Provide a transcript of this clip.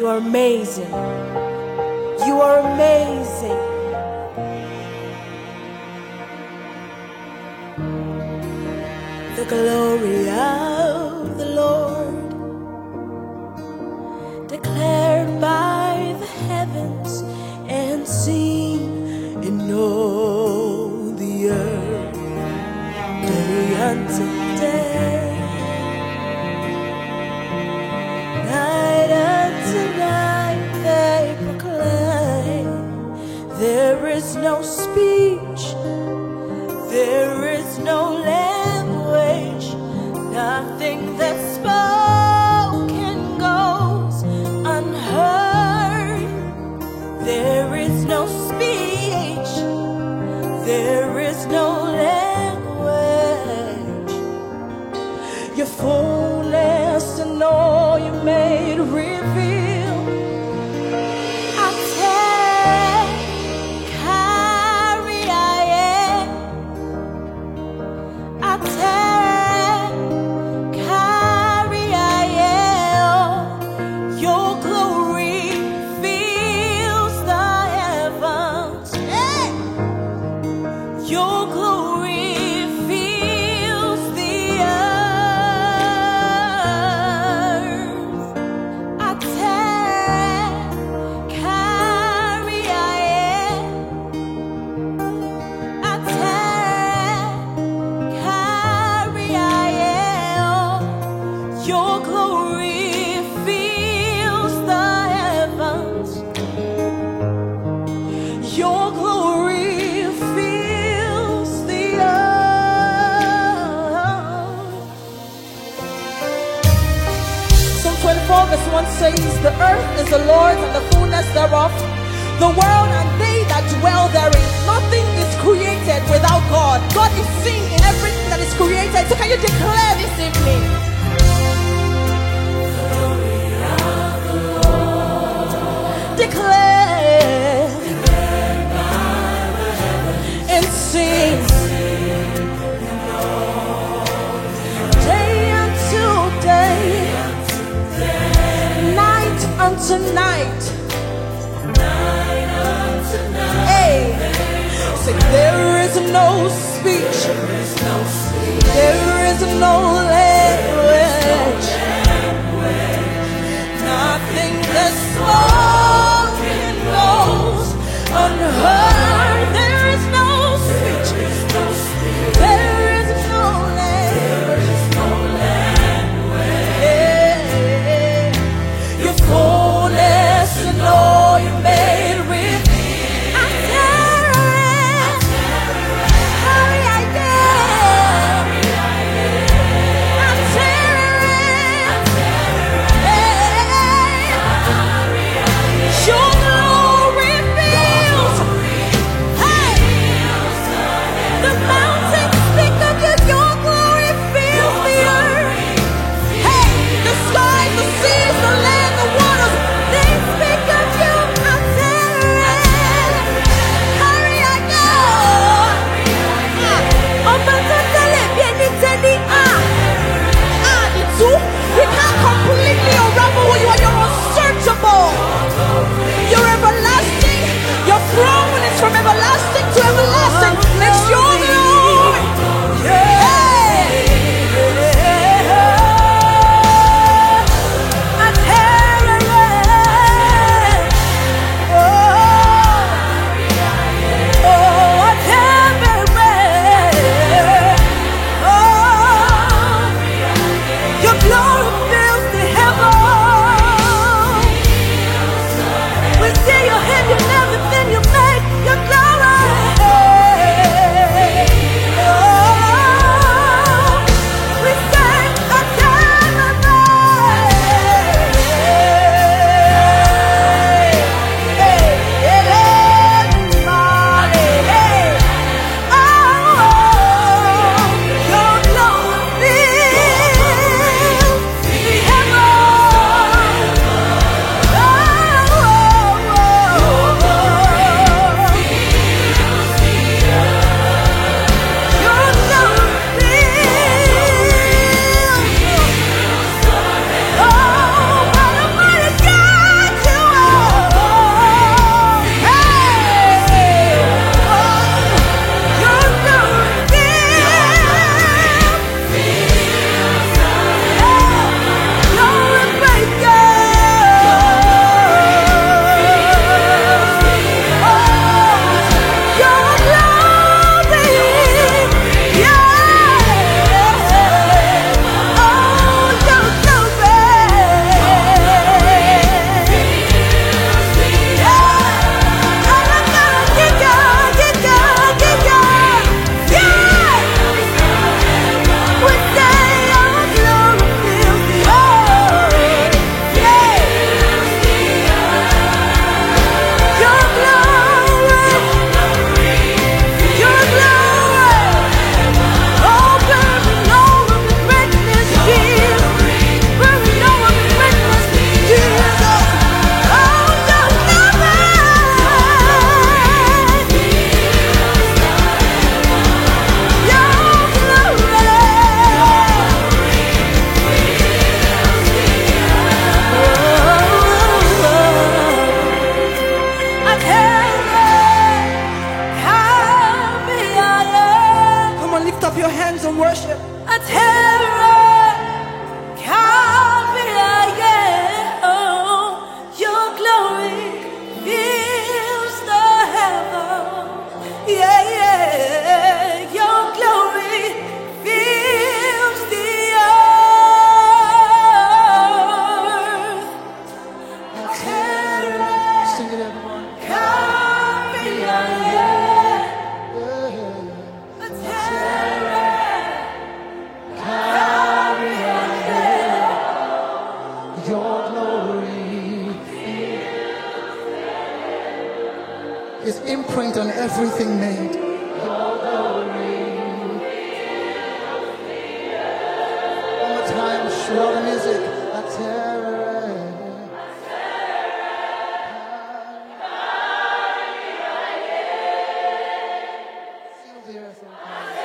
are amazing. You are amazing. The glory of the Lord, declared by the heavens and seen in all the earth, day unto day, night unto night, they proclaim. There is no speech, there is no language, nothing that's spoken goes unheard. There is no speech, there is no language. Your fullness and all you made reveal. Your glory fills the heavens. Your glory fills the earth. Psalm 24 verse 1 says, the earth is the Lord's and the fullness thereof, the world and they that dwell therein. Nothing is created without God. God is seen in everything that is created. So can you declare this evening? Declare and sing day unto day, night unto night. Hey, say there is no speech, there is no language, nothing that's spoken goes unheard. There is no speech, there is no language. Yeah. Your fullness and all you made with me. I'm tearing, hurry I am. I'm tearing. your hands and worship. A terror, your glory fills the heavens. Yeah, yeah, your glory fills the earth. A terror, Sing it, everyone. Your glory is imprint on everything made. Your glory. One more time, shout the music. A terror. Feel the earth.